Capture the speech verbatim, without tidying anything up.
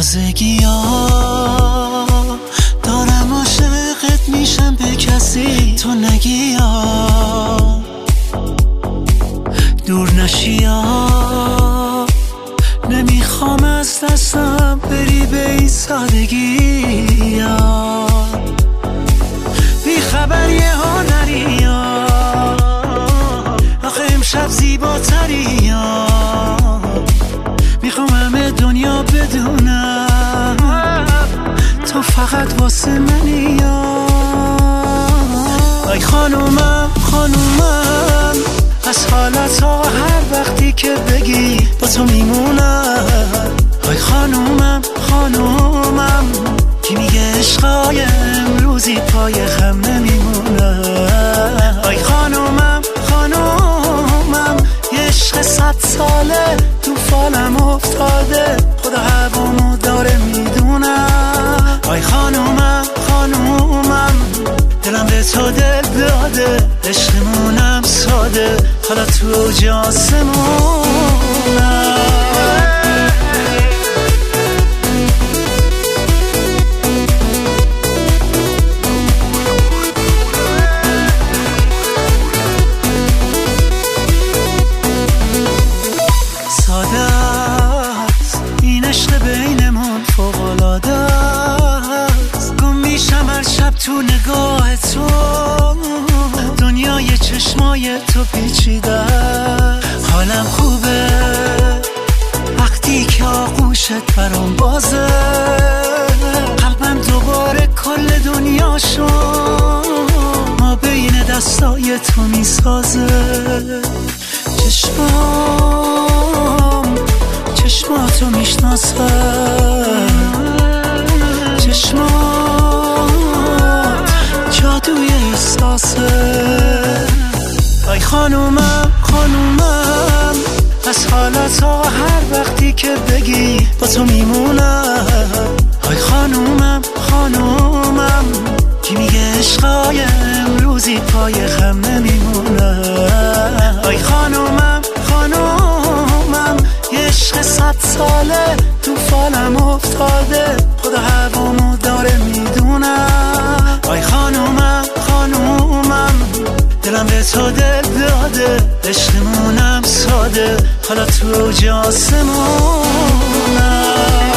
تازگی ها دارم عاشقت میشم به کسی تو نگی ها دور نشی ها نمیخوام از دستم بری به این سادگی ها بی خبری ها نری ها آخه امشب زیباتری ها میخوام همه دنیا بدونم تو فقط واسه منی ها ای خانومم خانومم از حالت ها هر وقتی که بگی با تو میمونم ای خانومم خانومم کی میگه عشقای امروزی پای خم نمیمونه ای خانومم خانومم یه عشق صد ساله تو فالم افتاده خدا هوامو داره میدونم ای خانومم خانومم دلم به تو دل داده عشقمونم ساده حالا تو جاسمونم تو نگاه تو دنیای چشمای تو پیچیده حالم خوبه وقتی که آغوشت برام بازه قلبم دوباره کل دنیا شد ما بین دستای تو میسازه چشمام چشماتو میشناسه چشمام جادوی احساسه ای خانومم خانومم از حالت ها هر وقتی که بگی با تو میمونم ای خانومم خانومم کی میگه عشقای امروزی پای خم نمیمونه ای خانومم خانومم یه عشق صد ساله تو فالم افتاده خدا هوامو داره میدونم ای خانومم خانومم دلم به تو دل داده عشقمونم ساده حالا تو جاسمونم